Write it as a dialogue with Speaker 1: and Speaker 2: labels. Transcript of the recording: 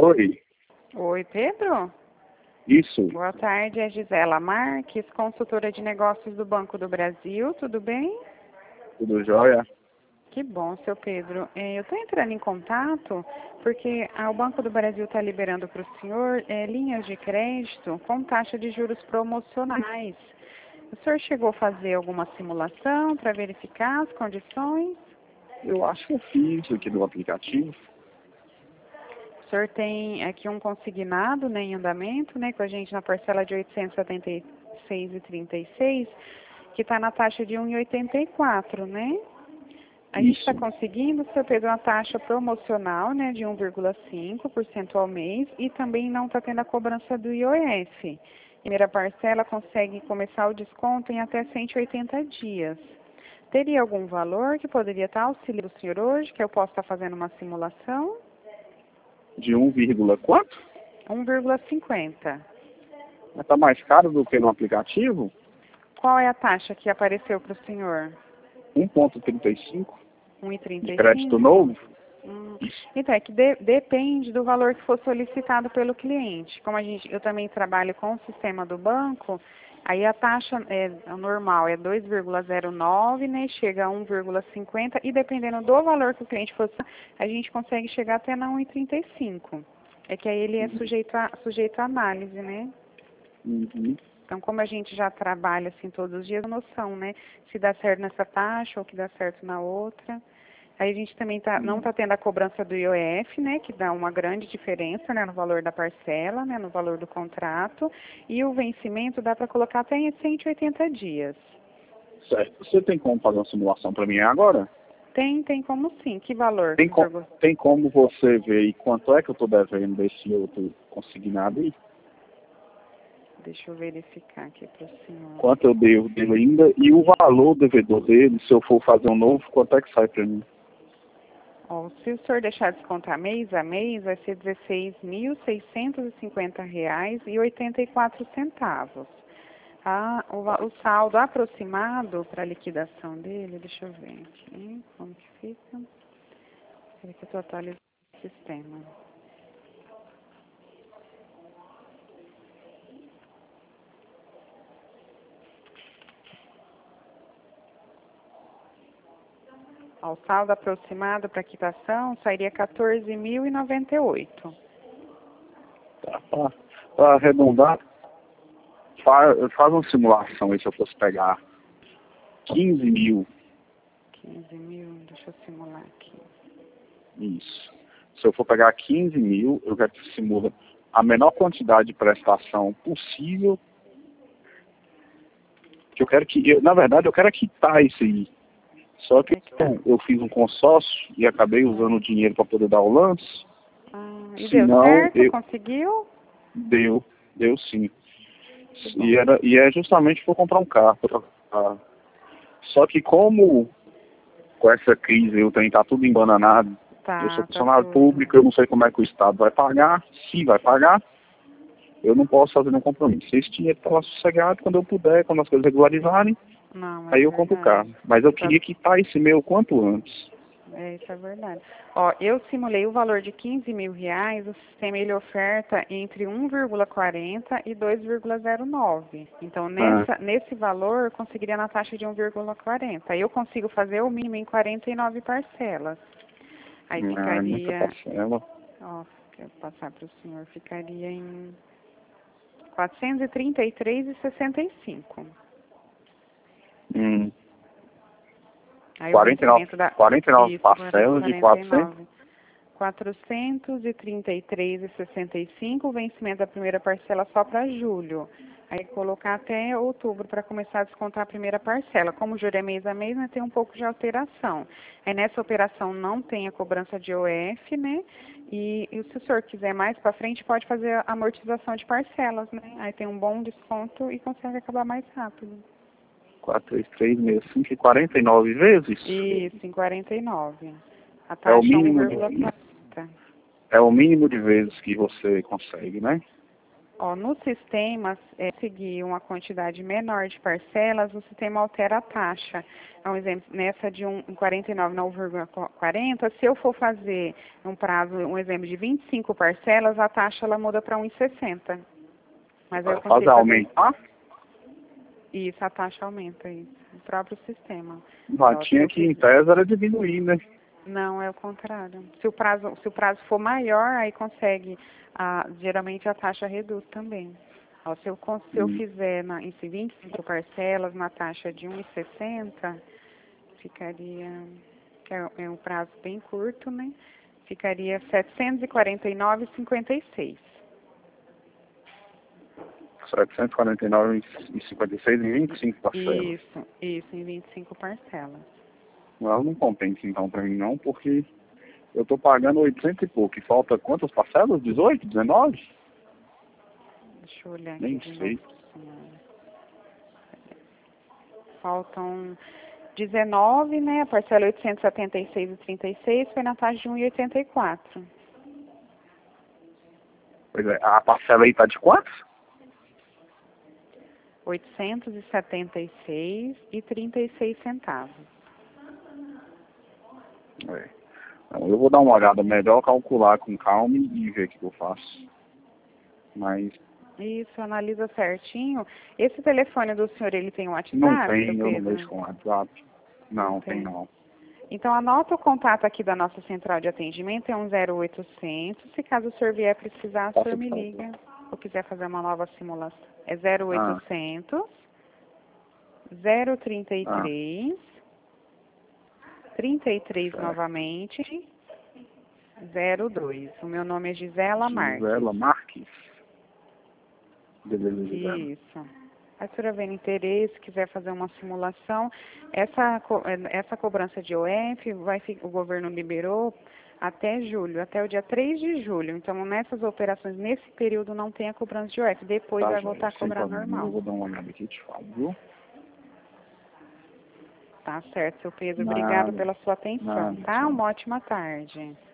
Speaker 1: Oi,
Speaker 2: Oi, Pedro?
Speaker 1: isso,
Speaker 2: Boa tarde, é Gisela Marques, consultora de negócios do Banco do Brasil, tudo bem?
Speaker 1: tudo jóia?
Speaker 2: Que bom, seu Pedro. Eu estou entrando em contato porque o Banco do Brasil está liberando para o senhor linhas de crédito com taxa de juros promocionais. O senhor chegou a fazer alguma simulação para verificar as condições?
Speaker 1: Eu acho que eu fiz aqui do aplicativo.
Speaker 2: O senhor tem aqui um consignado, né, em andamento, né, com a gente na parcela de R$ 876,36, que está na taxa de 1,84, né? A gente está
Speaker 1: Isso.
Speaker 2: conseguindo, seu Pedro, uma taxa promocional, né, de 1,5% ao mês e também não está tendo a cobrança do IOF. Primeira parcela consegue começar o desconto em até 180 dias. Teria algum valor que poderia estar auxiliando o senhor hoje, que eu possa estar fazendo uma simulação?
Speaker 1: De 1, quanto?
Speaker 2: 1,50.
Speaker 1: Mas tá mais caro do que no aplicativo?
Speaker 2: Qual é a taxa que apareceu para o senhor?
Speaker 1: 1,35 de crédito
Speaker 2: 1,35?
Speaker 1: novo?
Speaker 2: Então, é que depende do valor que for solicitado pelo cliente. Como eu também trabalho com o sistema do banco, aí a taxa normal é 2,09, né? Chega a 1,50 e dependendo do valor que o cliente for, a gente consegue chegar até na 1,35. É que aí ele é sujeito à análise, né?
Speaker 1: Uhum.
Speaker 2: Então, como a gente já trabalha assim todos os dias, a noção, né? Se dá certo nessa taxa ou que dá certo na outra. Aí a gente também não está tendo a cobrança do IOF, né? Que dá uma grande diferença, né? No valor da parcela, né? No valor do contrato. E o vencimento dá para colocar até em 180 dias.
Speaker 1: Certo. Você tem como fazer uma simulação para mim agora?
Speaker 2: Tem como sim. Que valor?
Speaker 1: Tem como você ver e quanto é que eu estou devendo desse outro consignado aí?
Speaker 2: Deixa eu verificar aqui para o senhor.
Speaker 1: Quanto eu devo dele ainda e o valor do devedor dele, se eu for fazer um novo, quanto é que sai para mim?
Speaker 2: Ó, se o senhor deixar descontar mês a mês, vai ser R$ 16.650,84. O saldo aproximado para a liquidação dele, deixa eu ver aqui, como que fica. Espera que eu estou atualizando o sistema. Ó, o saldo aproximado para a quitação sairia R$ 14.098.
Speaker 1: Tá, para arredondar, faz uma simulação aí se eu fosse pegar 15 mil.
Speaker 2: 15 mil, deixa eu simular aqui.
Speaker 1: Isso. Se eu for pegar 15 mil, eu quero que simula a menor quantidade de prestação possível. Que eu quero na verdade, eu quero quitar isso aí. Só que eu fiz um consórcio e acabei usando o dinheiro para poder dar o lance.
Speaker 2: E deu
Speaker 1: Senão,
Speaker 2: certo? Conseguiu?
Speaker 1: Deu sim. E é justamente para comprar um carro. Só que como com essa crise o trem está tudo embananado, eu sou funcionário público, eu não sei como é que o Estado vai pagar, se vai pagar, eu não posso fazer nenhum compromisso. Esse dinheiro está lá sossegado, quando eu puder, quando as coisas regularizarem, aí eu compro o carro. Mas eu queria quitar esse meu quanto antes.
Speaker 2: Isso é verdade. Ó, eu simulei o valor de 15 mil reais, o sistema ele oferta entre 1,40 e 2,09. Então, nesse valor, eu conseguiria na taxa de 1,40. Aí eu consigo fazer o mínimo em 49 parcelas. Aí ficaria... Ó, quero passar para o senhor, ficaria em 433,65.
Speaker 1: 49 parcelas de 400?
Speaker 2: 433,65, o vencimento da primeira parcela só para julho. Aí colocar até outubro para começar a descontar a primeira parcela. Como o juro é mês a mês, né, tem um pouco de alteração. Aí nessa operação não tem a cobrança de IOF, né? E se o senhor quiser mais para frente, pode fazer a amortização de parcelas, né? Aí tem um bom desconto e consegue acabar mais rápido.
Speaker 1: 43365 e 49 vezes?
Speaker 2: Isso, em 49. A
Speaker 1: É o
Speaker 2: taxa
Speaker 1: mínimo
Speaker 2: 1,40.
Speaker 1: É o mínimo de vezes que você consegue, né?
Speaker 2: Ó, no sistema, seguir uma quantidade menor de parcelas, o sistema altera a taxa. Um exemplo, nessa de 1,49,40, se eu for fazer um prazo, um exemplo de 25 parcelas, a taxa ela muda para 1,60. Mas eu consigo
Speaker 1: aumentar?
Speaker 2: Isso, a taxa aumenta, isso. O próprio sistema.
Speaker 1: Tinha que, em tese, era diminuir, né?
Speaker 2: Não, é o contrário. Se o prazo for maior, aí consegue, geralmente a taxa reduz também. Ó, se eu fizer em 25 parcelas na taxa de 1,60, ficaria, que é um prazo bem curto, né? Ficaria 749,56.
Speaker 1: 749,56 em 25 parcelas.
Speaker 2: Isso, em 25 parcelas.
Speaker 1: Não, não compensa então para mim não, porque eu estou pagando 800 e pouco. E falta quantas parcelas? 18, 19?
Speaker 2: Deixa eu olhar aqui.
Speaker 1: Nem sei.
Speaker 2: Faltam 19, né? A parcela 876,36 foi na taxa de 1,84.
Speaker 1: Pois é, a parcela aí tá de quantos?
Speaker 2: 876,36 centavos.
Speaker 1: Então, eu vou dar uma olhada melhor, calcular com calma e ver o que eu faço. Mas...
Speaker 2: Isso, analisa certinho. Esse telefone do senhor, ele tem um WhatsApp?
Speaker 1: Não tem, eu não mexo com WhatsApp. Não, tem não.
Speaker 2: Então, anota o contato aqui da nossa central de atendimento, é um 0800. Se caso o senhor vier precisar, o senhor me liga. Ou quiser fazer uma nova simulação. É 0800 033 33 novamente 02. O meu nome é Gisela Marques.
Speaker 1: Gisela Marques. Beleza, Gisela.
Speaker 2: Isso. A senhora vendo interesse, quiser fazer uma simulação, essa cobrança de OF, o governo liberou até julho, até o dia 3 de julho. Então, nessas operações, nesse período, não tem a cobrança de OF. Depois vai voltar a cobrar normal.
Speaker 1: Eu vou dar uma olhada aqui e te falo, viu?
Speaker 2: Tá certo, seu Pedro. Obrigado pela sua atenção, tá? Uma ótima tarde.